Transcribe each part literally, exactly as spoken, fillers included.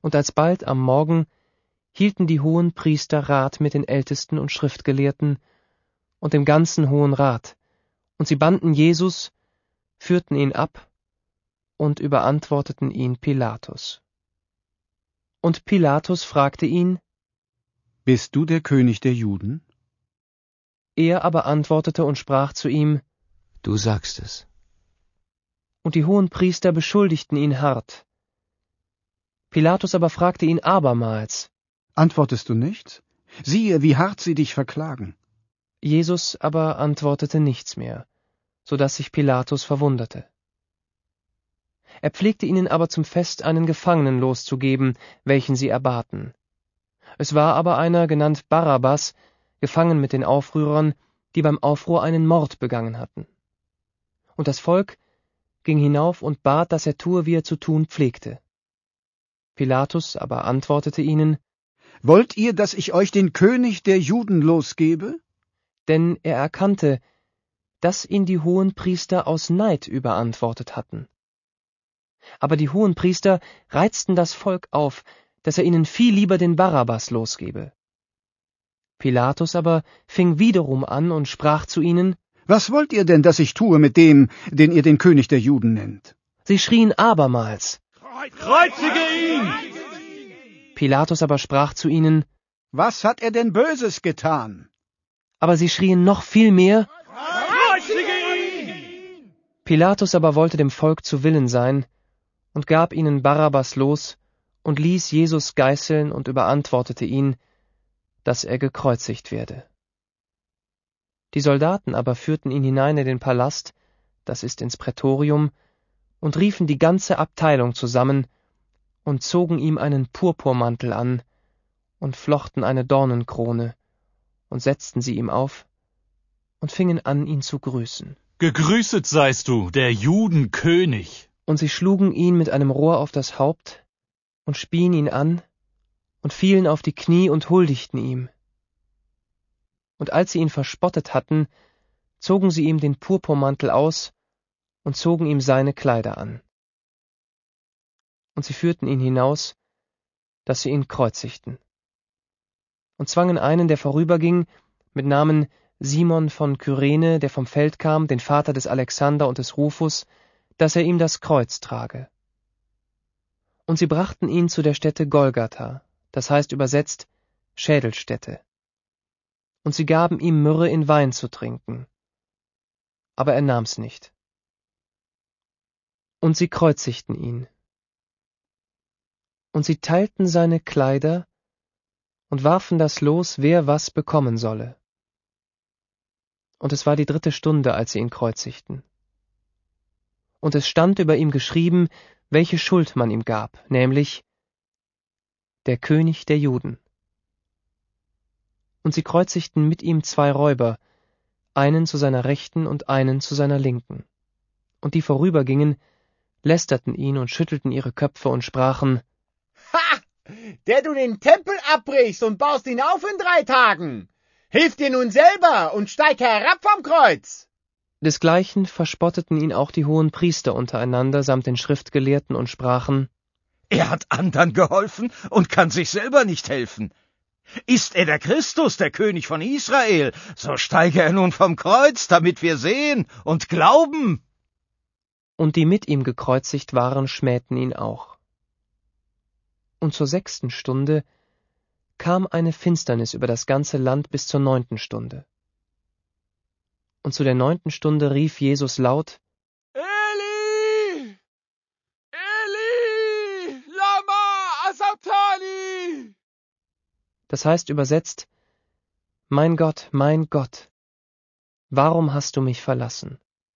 Und alsbald am Morgen hielten die Hohenpriester Rat mit den Ältesten und Schriftgelehrten und dem ganzen Hohen Rat, und sie banden Jesus, führten ihn ab und überantworteten ihn Pilatus. Und Pilatus fragte ihn: Bist du der König der Juden? Er aber antwortete und sprach zu ihm: Du sagst es. Und die Hohenpriester beschuldigten ihn hart. Pilatus aber fragte ihn abermals: Antwortest du nichts? Siehe, wie hart sie dich verklagen. Jesus aber antwortete nichts mehr, so daß sich Pilatus verwunderte. Er pflegte ihnen aber zum Fest einen Gefangenen loszugeben, welchen sie erbaten. Es war aber einer, genannt Barabbas, gefangen mit den Aufrührern, die beim Aufruhr einen Mord begangen hatten. Und das Volk ging hinauf und bat, dass er tue, wie er zu tun pflegte. Pilatus aber antwortete ihnen: Wollt ihr, dass ich euch den König der Juden losgebe? Denn er erkannte, dass ihn die Hohenpriester aus Neid überantwortet hatten. Aber die Hohenpriester reizten das Volk auf, dass er ihnen viel lieber den Barabbas losgebe. Pilatus aber fing wiederum an und sprach zu ihnen: Was wollt ihr denn, dass ich tue mit dem, den ihr den König der Juden nennt? Sie schrien abermals: Kreuzige ihn! Pilatus aber sprach zu ihnen: Was hat er denn Böses getan? Aber sie schrien noch viel mehr: Kreuzige ihn! Pilatus aber wollte dem Volk zu Willen sein und gab ihnen Barabbas los und ließ Jesus geißeln und überantwortete ihn, dass er gekreuzigt werde. Die Soldaten aber führten ihn hinein in den Palast, das ist ins Prätorium, und riefen die ganze Abteilung zusammen und zogen ihm einen Purpurmantel an und flochten eine Dornenkrone und setzten sie ihm auf und fingen an, ihn zu grüßen. Gegrüßet seist du, der Judenkönig! Und sie schlugen ihn mit einem Rohr auf das Haupt und spien ihn an und fielen auf die Knie und huldigten ihm. Und als sie ihn verspottet hatten, zogen sie ihm den Purpurmantel aus und zogen ihm seine Kleider an. Und sie führten ihn hinaus, dass sie ihn kreuzigten. Und zwangen einen, der vorüberging, mit Namen Simon von Kyrene, der vom Feld kam, den Vater des Alexander und des Rufus, dass er ihm das Kreuz trage. Und sie brachten ihn zu der Stätte Golgatha, das heißt übersetzt Schädelstätte. Und sie gaben ihm Myrrhe in Wein zu trinken. Aber er nahm's nicht. Und sie kreuzigten ihn. Und sie teilten seine Kleider und warfen das Los, wer was bekommen solle. Und es war die dritte Stunde, als sie ihn kreuzigten. Und es stand über ihm geschrieben, welche Schuld man ihm gab, nämlich der König der Juden. Und sie kreuzigten mit ihm zwei Räuber, einen zu seiner Rechten und einen zu seiner Linken. Und die vorübergingen, lästerten ihn und schüttelten ihre Köpfe und sprachen: Ha! Der du den Tempel abbrichst und baust ihn auf in drei Tagen! Hilf dir nun selber und steig herab vom Kreuz! Desgleichen verspotteten ihn auch die Hohenpriester untereinander samt den Schriftgelehrten und sprachen: Er hat andern geholfen und kann sich selber nicht helfen. Ist er der Christus, der König von Israel, so steige er nun vom Kreuz, damit wir sehen und glauben. Und die mit ihm gekreuzigt waren, schmähten ihn auch. Und zur sechsten Stunde kam eine Finsternis über das ganze Land bis zur neunten Stunde. Und zu der neunten Stunde rief Jesus laut: Eli! Eli! Lama Asabtani! Das heißt übersetzt: Mein Gott, mein Gott, warum hast du mich verlassen?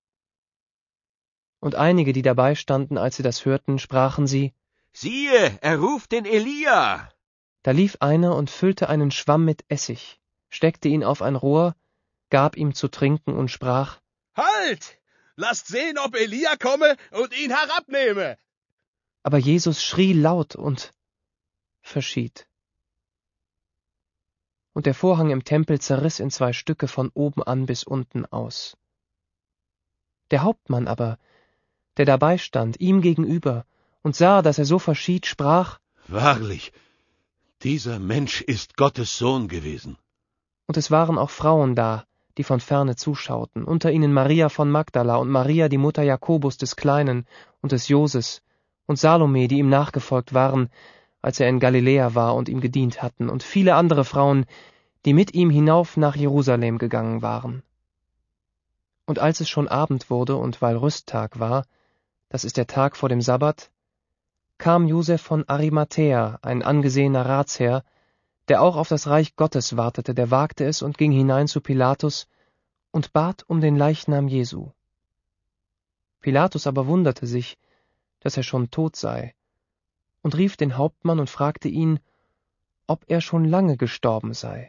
Und einige, die dabei standen, als sie das hörten, sprachen sie: Siehe, er ruft den Elia. Da lief einer und füllte einen Schwamm mit Essig, steckte ihn auf ein Rohr, gab ihm zu trinken und sprach: Halt! Lasst sehen, ob Elia komme und ihn herabnehme! Aber Jesus schrie laut und verschied. Und der Vorhang im Tempel zerriss in zwei Stücke von oben an bis unten aus. Der Hauptmann aber, der dabei stand, ihm gegenüber, und sah, dass er so verschied, sprach: Wahrlich, dieser Mensch ist Gottes Sohn gewesen. Und es waren auch Frauen da, die von ferne zuschauten, unter ihnen Maria von Magdala und Maria, die Mutter Jakobus des Kleinen und des Joses, und Salome, die ihm nachgefolgt waren, als er in Galiläa war und ihm gedient hatten, und viele andere Frauen, die mit ihm hinauf nach Jerusalem gegangen waren. Und als es schon Abend wurde und weil Rüsttag war, das ist der Tag vor dem Sabbat, kam Josef von Arimathäa, ein angesehener Ratsherr, der auch auf das Reich Gottes wartete, der wagte es und ging hinein zu Pilatus und bat um den Leichnam Jesu. Pilatus aber wunderte sich, dass er schon tot sei, und rief den Hauptmann und fragte ihn, ob er schon lange gestorben sei.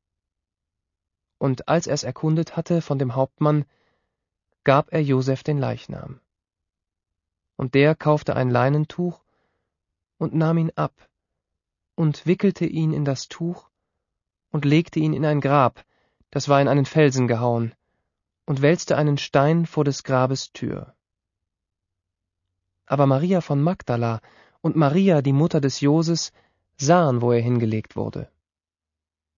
Und als er es erkundet hatte von dem Hauptmann, gab er Josef den Leichnam. Und der kaufte ein Leinentuch und nahm ihn ab und wickelte ihn in das Tuch und legte ihn in ein Grab, das war in einen Felsen gehauen, und wälzte einen Stein vor des Grabes Tür. Aber Maria von Magdala und Maria, die Mutter des Joses, sahen, wo er hingelegt wurde.